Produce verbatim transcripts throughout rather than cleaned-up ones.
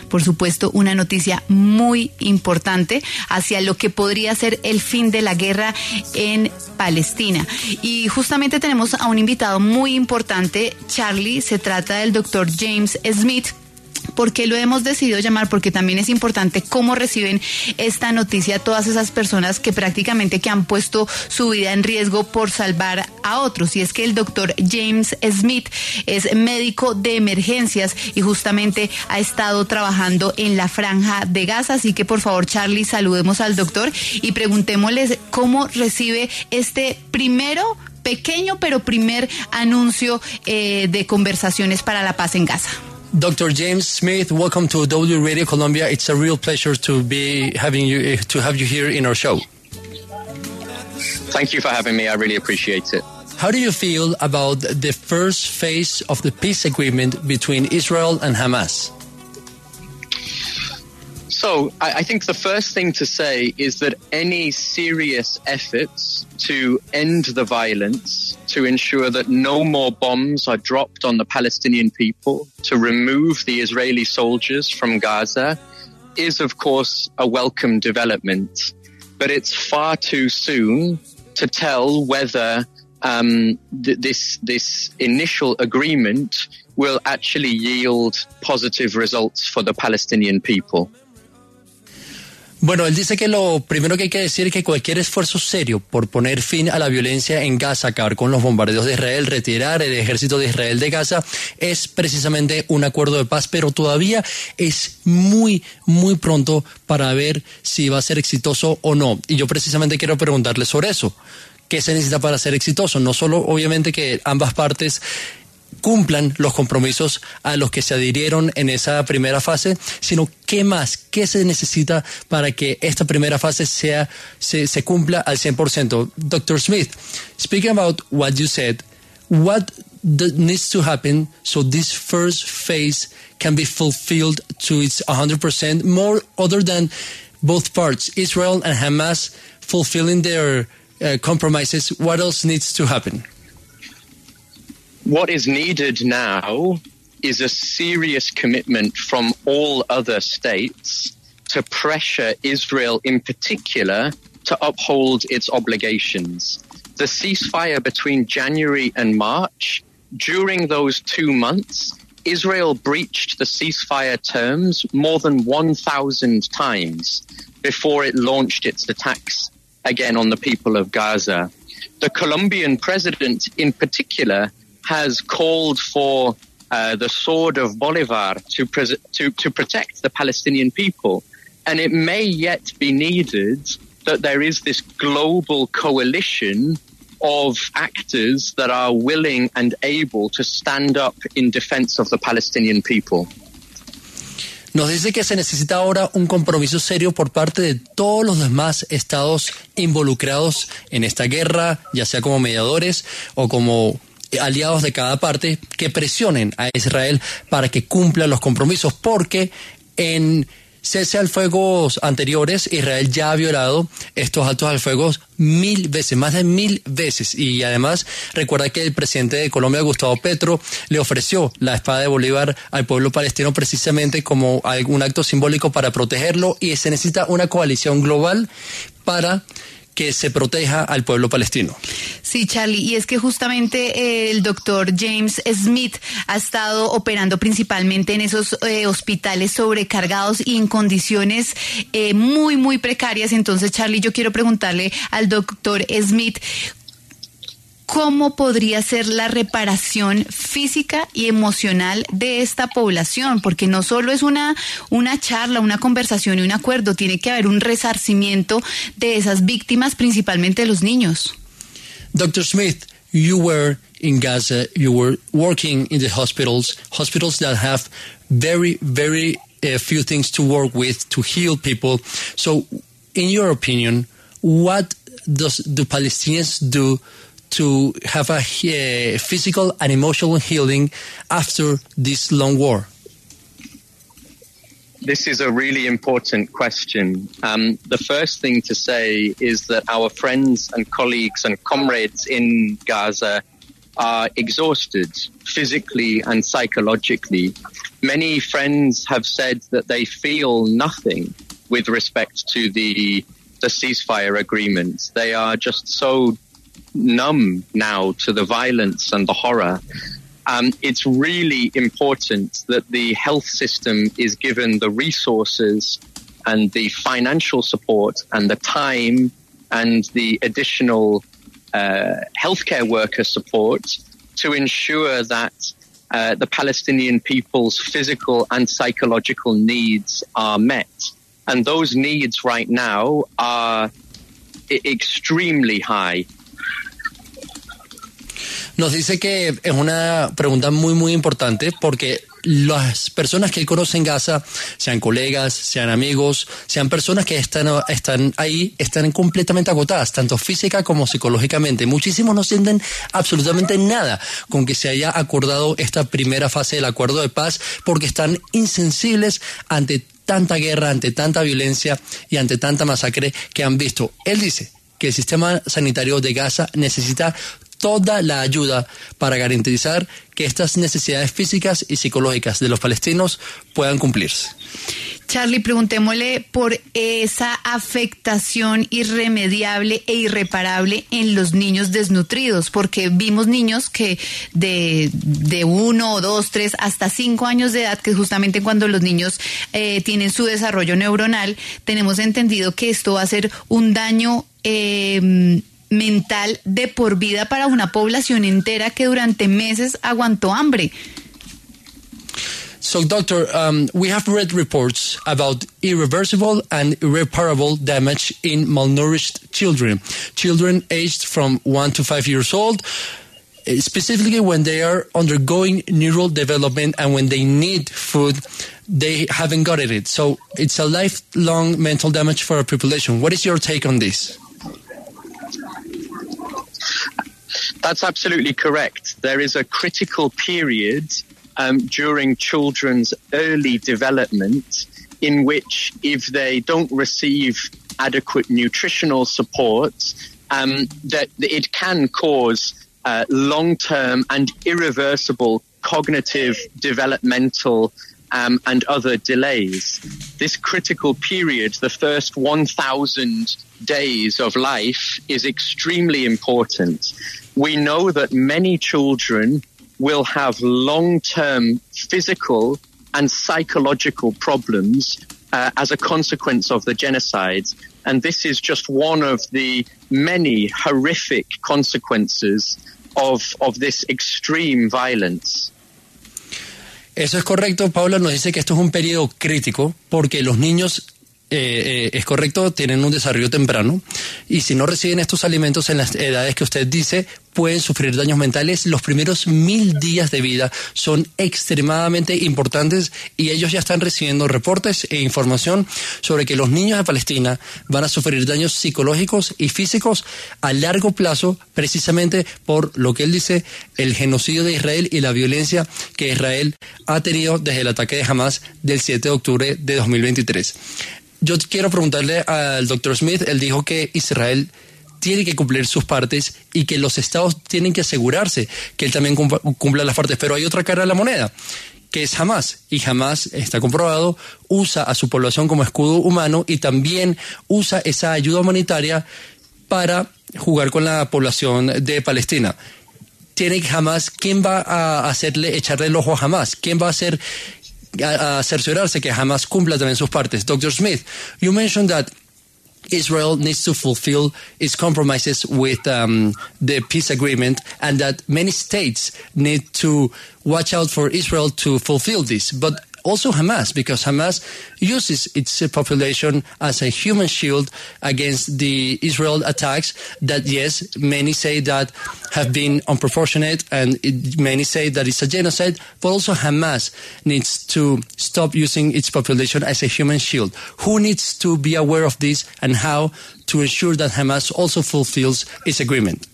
por supuesto, una noticia muy importante hacia lo que podría ser el fin de la guerra en Palestina. Y justamente tenemos a un invitado muy importante, Charlie, se trata del doctor James Smith. ¿Por qué lo hemos decidido llamar? Porque también es importante cómo reciben esta noticia todas esas personas que prácticamente que han puesto su vida en riesgo por salvar a otros. Y es que el doctor James Smith es médico de emergencias y justamente ha estado trabajando en la Franja de Gaza. Así que por favor, Charlie, saludemos al doctor y preguntémosles cómo recibe este primero, pequeño pero primer anuncio eh, de conversaciones para la paz en Gaza. Doctor James Smith, welcome to W Radio Colombia. It's a real pleasure to be having you to have you here in our show. Thank you for having me. I really appreciate it. How do you feel about the first phase of the peace agreement between Israel and Hamas? So, I, I think the first thing to say is that any serious efforts to end the violence, to ensure that no more bombs are dropped on the Palestinian people, to remove the Israeli soldiers from Gaza, is of course a welcome development. But it's far too soon to tell whether um, th- this this initial agreement will actually yield positive results for the Palestinian people. Bueno, él dice que lo primero que hay que decir es que cualquier esfuerzo serio por poner fin a la violencia en Gaza, acabar con los bombardeos de Israel, retirar el ejército de Israel de Gaza, es precisamente un acuerdo de paz, pero todavía es muy, muy pronto para ver si va a ser exitoso o no. Y yo precisamente quiero preguntarle sobre eso. ¿Qué se necesita para ser exitoso? No solo, obviamente, que ambas partes cumplan los compromisos a los que se adhirieron en esa primera fase, sino qué más, qué se necesita para que esta primera fase sea se, se cumpla al cien por ciento. doctor Smith, speaking about what you said, what needs to happen so this first phase can be fulfilled to its one hundred percent, more other than both parts, Israel and Hamas, fulfilling their uh, compromises? What else needs to happen? What is needed now is a serious commitment from all other states to pressure Israel in particular to uphold its obligations. The ceasefire between January and March, during those two months, Israel breached the ceasefire terms more than one thousand times before it launched its attacks again on the people of Gaza. The Colombian president in particular has called for uh, the sword of Bolivar to, pres- to to protect the Palestinian people. And it may yet be needed that there is this global coalition of actors that are willing and able to stand up in defense of the Palestinian people. Nos dice que se necesita ahora un compromiso serio por parte de todos los demás estados involucrados en esta guerra, ya sea como mediadores o como aliados de cada parte, que presionen a Israel para que cumpla los compromisos, porque en cese al fuego anteriores Israel ya ha violado estos altos al fuego mil veces, más de mil veces. Y además recuerda que el presidente de Colombia, Gustavo Petro, le ofreció la espada de Bolívar al pueblo palestino precisamente como algún acto simbólico para protegerlo, y se necesita una coalición global para que se proteja al pueblo palestino. Sí, Charlie, y es que justamente eh, el doctor James Smith ha estado operando principalmente en esos eh, hospitales sobrecargados y en condiciones eh, muy, muy precarias. Entonces, Charlie, yo quiero preguntarle al doctor Smith, ¿cómo podría ser la reparación física y emocional de esta población? Porque no solo es una, una charla, una conversación y un acuerdo, tiene que haber un resarcimiento de esas víctimas, principalmente los niños. doctor Smith, you were in Gaza, you were working in the hospitals, hospitals that have very, very uh, few things to work with to heal people. So, in your opinion, what does do Palestinians do to have a uh, physical and emotional healing after this long war? This is a really important question. Um, the first thing to say is that our friends and colleagues and comrades in Gaza are exhausted physically and psychologically. Many friends have said that they feel nothing with respect to the the ceasefire agreement. They are just so numb now to the violence and the horror. Um, it's really important that the health system is given the resources and the financial support and the time and the additional uh, healthcare worker support to ensure that uh, the Palestinian people's physical and psychological needs are met. And those needs right now are I- extremely high. Nos dice que es una pregunta muy, muy importante porque las personas que él conoce en Gaza, sean colegas, sean amigos, sean personas que están, están ahí, están completamente agotadas, tanto física como psicológicamente. Muchísimos no sienten absolutamente nada con que se haya acordado esta primera fase del acuerdo de paz porque están insensibles ante tanta guerra, ante tanta violencia y ante tanta masacre que han visto. Él dice que el sistema sanitario de Gaza necesita toda la ayuda para garantizar que estas necesidades físicas y psicológicas de los palestinos puedan cumplirse. Charlie, preguntémosle por esa afectación irremediable e irreparable en los niños desnutridos, porque vimos niños que de, de uno, dos, tres, hasta cinco años de edad, que es justamente cuando los niños eh, tienen su desarrollo neuronal, tenemos entendido que esto va a ser un daño eh, mental de por vida para una población entera que durante meses aguantó hambre. So, Doctor, um, we have read reports about irreversible and irreparable damage in malnourished children, children aged from one to five years old, specifically when they are undergoing neural development and when they need food, they haven't gotten it. So it's a lifelong mental damage for our population. What is your take on this? That's absolutely correct. There is a critical period um, during children's early development in which, if they don't receive adequate nutritional support, um, that it can cause uh, long-term and irreversible cognitive, developmental, um, and other delays. This critical period, the first one thousand days of life, is extremely important. We know that many children will have long-term physical and psychological problems uh, as a consequence of the genocide. And this is just one of the many horrific consequences of, of this extreme violence. Eso es correcto. Paula nos dice que esto es un periodo crítico porque los niños, eh, eh, es correcto, tienen un desarrollo temprano y si no reciben estos alimentos en las edades que usted dice, pueden sufrir daños mentales. Los primeros mil días de vida son extremadamente importantes y ellos ya están recibiendo reportes e información sobre que los niños de Palestina van a sufrir daños psicológicos y físicos a largo plazo, precisamente por lo que él dice, el genocidio de Israel y la violencia que Israel ha tenido desde el ataque de Hamas del siete de octubre de dos mil veintitrés. Yo quiero preguntarle al doctor Smith, él dijo que Israel tiene que cumplir sus partes y que los estados tienen que asegurarse que él también cumpla las partes. Pero hay otra cara de la moneda, que es Hamas. Y Hamas, está comprobado, usa a su población como escudo humano y también usa esa ayuda humanitaria para jugar con la población de Palestina. Tiene Hamas, ¿quién va a hacerle, echarle el ojo a Hamas? ¿Quién va a hacer, a, a cerciorarse que Hamas cumpla también sus partes? doctor Smith, you mentioned that Israel needs to fulfill its compromises with um, the peace agreement and that many states need to watch out for Israel to fulfill this. But also Hamas, because Hamas uses its population as a human shield against the Israel attacks that, yes, many say that have been unproportionate and it, many say that it's a genocide, but also Hamas needs to stop using its population as a human shield. Who needs to be aware of this and how to ensure that Hamas also fulfills its agreement?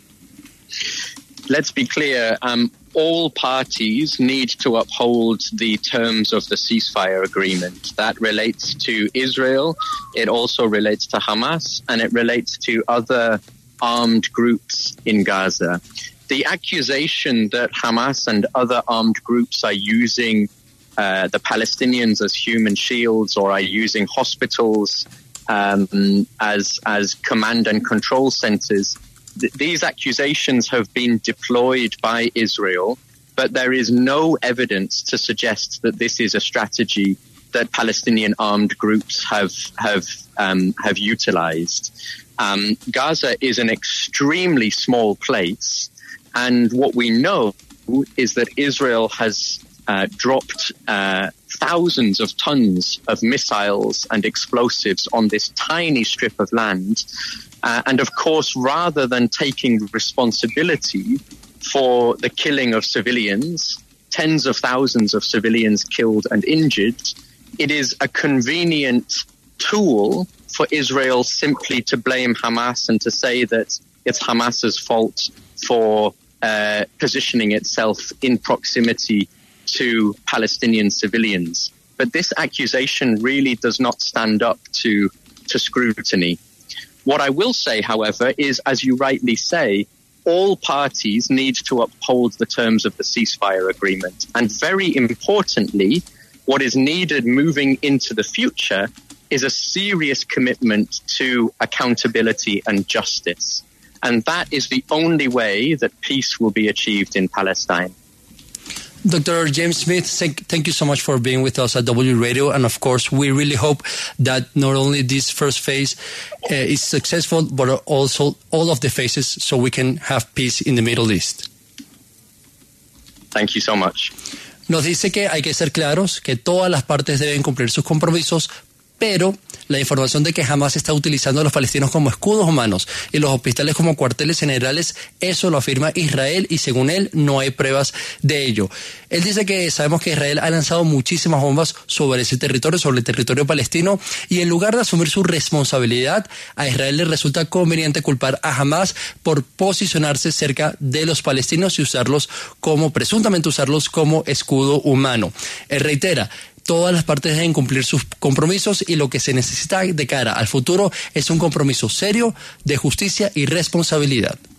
Let's be clear. Um, all parties need to uphold the terms of the ceasefire agreement. That relates to Israel, it also relates to Hamas, and it relates to other armed groups in Gaza. the accusation that Hamas and other armed groups are using uh, the Palestinians as human shields or are using hospitals um, as as command and control centers, th- these accusations have been deployed by Israel, but there is no evidence to suggest that this is a strategy that Palestinian armed groups have have um, have utilized. Um, Gaza is an extremely small place, and what we know is that Israel has uh, dropped uh, thousands of tons of missiles and explosives on this tiny strip of land. Uh, and of course, rather than taking responsibility for the killing of civilians, tens of thousands of civilians killed and injured, it is a convenient tool for Israel simply to blame Hamas and to say that it's Hamas's fault for uh, positioning itself in proximity to Palestinian civilians. But this accusation really does not stand up to, to scrutiny. What I will say, however, is, as you rightly say, all parties need to uphold the terms of the ceasefire agreement. And very importantly, what is needed moving into the future is a serious commitment to accountability and justice. And that is the only way that peace will be achieved in Palestine. Doctor James Smith, thank, thank you so much for being with us at W Radio. And of course, we really hope that not only this first phase uh, is successful, but also all of the phases so we can have peace in the Middle East. Thank you so much. Nos dice que hay que ser claros, que todas las partes deben cumplir sus compromisos, pero la información de que Hamas está utilizando a los palestinos como escudos humanos y los hospitales como cuarteles generales, eso lo afirma Israel y según él no hay pruebas de ello. Él dice que sabemos que Israel ha lanzado muchísimas bombas sobre ese territorio, sobre el territorio palestino, y en lugar de asumir su responsabilidad, a Israel le resulta conveniente culpar a Hamas por posicionarse cerca de los palestinos y usarlos como, presuntamente usarlos como escudo humano. Él reitera, todas las partes deben cumplir sus compromisos y lo que se necesita de cara al futuro es un compromiso serio de justicia y responsabilidad.